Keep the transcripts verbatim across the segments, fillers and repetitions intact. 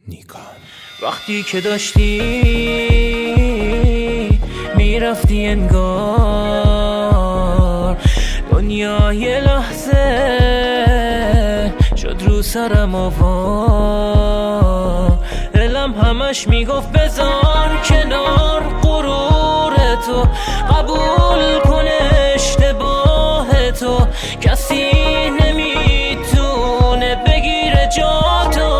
نیکان. وقتی که داشتی میرفتی انگار دنیا یه لحظه شد رو سرم آوار، دلم همش میگفت بذار کنار غرورتو، قبول کن اشتباه تو، کسی نمیتونه بگیره جاتو.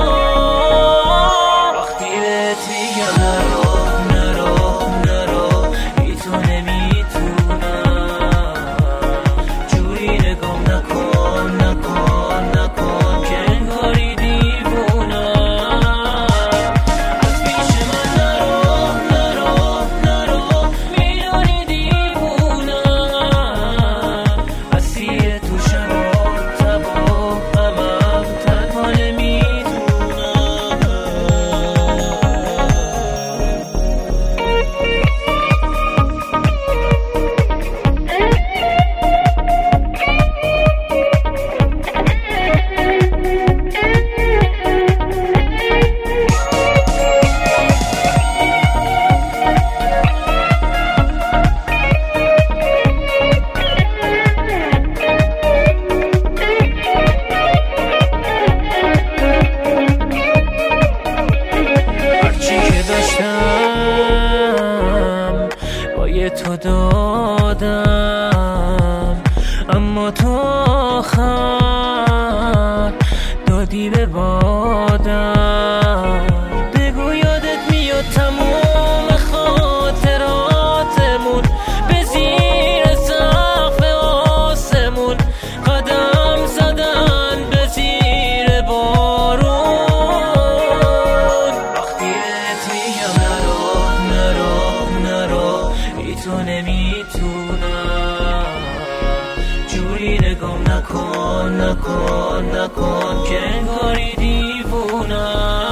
وقتی بهت میگم نرو نرو نرو بی تو نمیتونم، جوری نگام نکن نکن نکن که انگاری دیوونم. از پیش من نرو نرو نرو میدونی دیوونم، اسیر تو شب و تب و غمم تنها نمیتونم. تو دادم اما تو آخر دادی به بادم. بگو یادت میاد تموم خاطراتمون به زیر سقف آسمون قدم زدن به زیر بارون. وقتی بهت میگم نرو نرو نرو بی تو نمیتونم، جوری نگام نکن نکن نکن که انگاری دیوونم.